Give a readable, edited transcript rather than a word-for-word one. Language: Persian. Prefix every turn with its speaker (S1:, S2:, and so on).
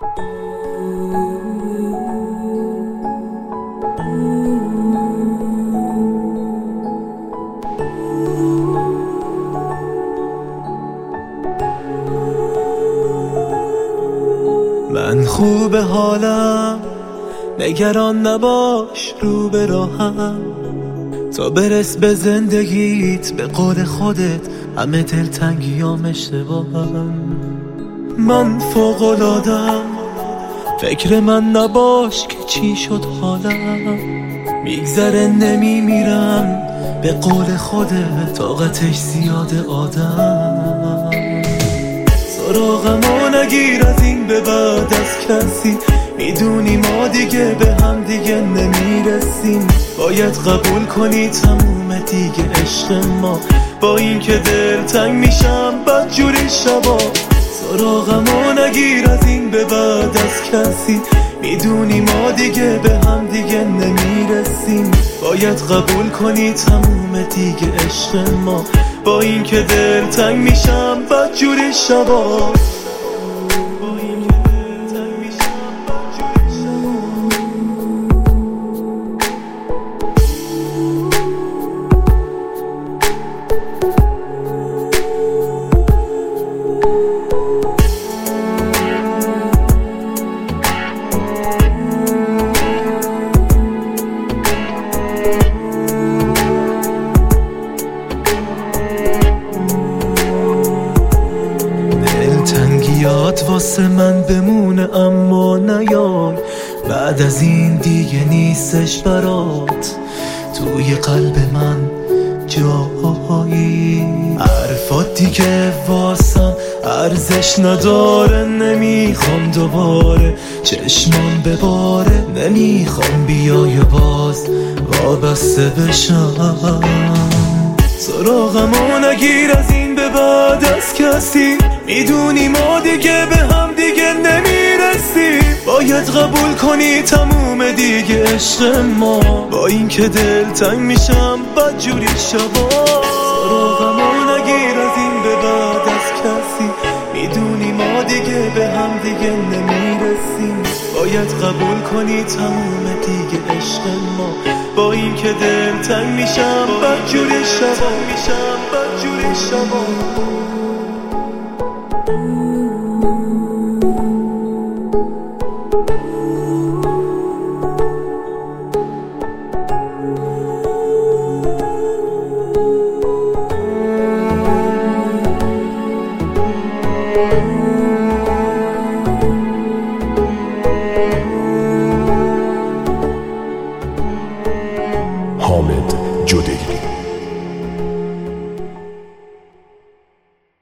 S1: من خوب حالم، نگران نباش رو به راهم. تا برس به زندگیت به قول خودت همه دلتنگیام اشتباهم. من فوق‌العاده‌ام، فکر من نباش که چی شد حالم. میگذره نمیمیرم به قول خودت طاقتش زیاده آدم. سراغمو نگیر از این به بعد از کسی، میدونی ما دیگه به هم دیگه نمیرسیم. باید قبول کنی تموم دیگه عشق ما، با این که دلتنگ میشم بدجوری شبا. سراغمو نگیر از این به بعد از کسی، میدونی ما دیگه به هم دیگه نمیرسیم. باید قبول کنی تموم دیگه عشق ما، با این که دلتنگ میشم بدجوری شبا. یاد واسه من بمونه اما نیای، بعد از این دیگه نیستش برات توی قلب من جایی. حرفات دیگه واسم ارزش نداره، نمیخوام دوباره چشمام بباره. نمیخوام بیای باز وابسته بشم. سراغمو نگیر از این به بعد از کسی، میدونی ما دیگه به هم دیگه نمیرسیم. باید قبول کنی تموم دیگه عشق ما، با این که دلتنگ میشم بدجوری شبا. سراغمو نگیر از این به بعد از کسی، میدونی ما دیگه به هم دیگه نمیرسیم. باید قبول کنی تموم دیگه عشق ما، با این که دلتنگ میشم بدجوری شبا.
S2: حامد جودیری.